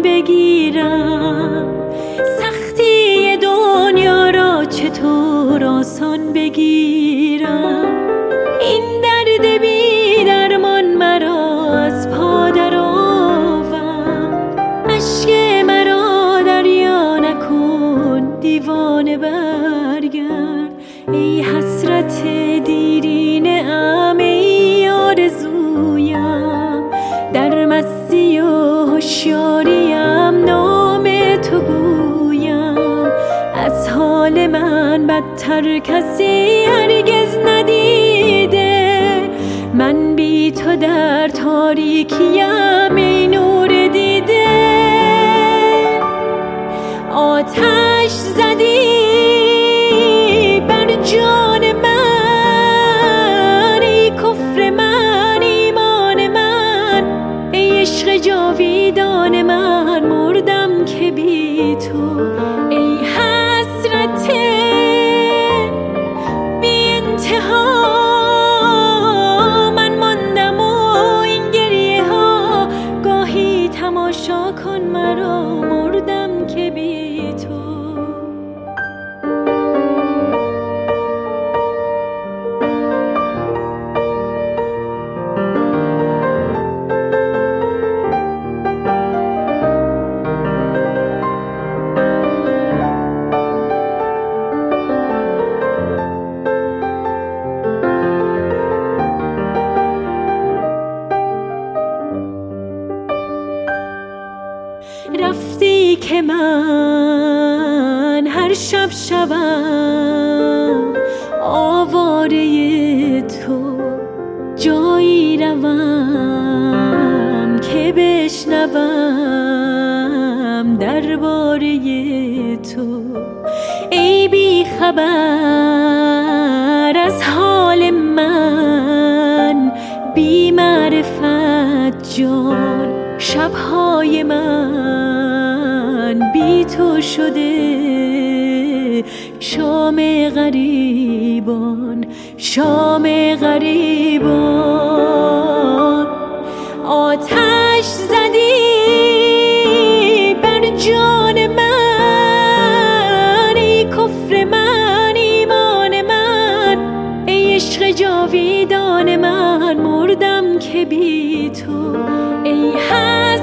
بگیرم، سختی دنیا را چطور آسان بگیرم. این درد بی درمان مرا از پا در آورد، اشک مرا دریا نکن دیوانه برگرد. ای حسرت دیرینه ام، ای آرزویم، در مستی و هوشیاریم نام تو گویم. از حال من بدتر کسی هرگز ندیده، من بی تو در تاریکیم ای نور دیده. آتش زدی بر جان من، ای کفر من ایمان من، ای عشق جاویدان من، مردم که بی تو. ای حسرت بی انتها من ماندم و این گریه ها، گاهی تماشا کن مرا، مردم که بی تو. رفتی که من هر شب شبم آواره تو، جایی روم که بشنوم درباره تو. ای بی خبر از حال من، بی معرفت جان، شبهای من بی تو شده شام غریبان، شام غریبان. آتش زدی بر جان من، ای کفر من ایمان من، ای عشق جاویدان من، مردم که بی تو. ای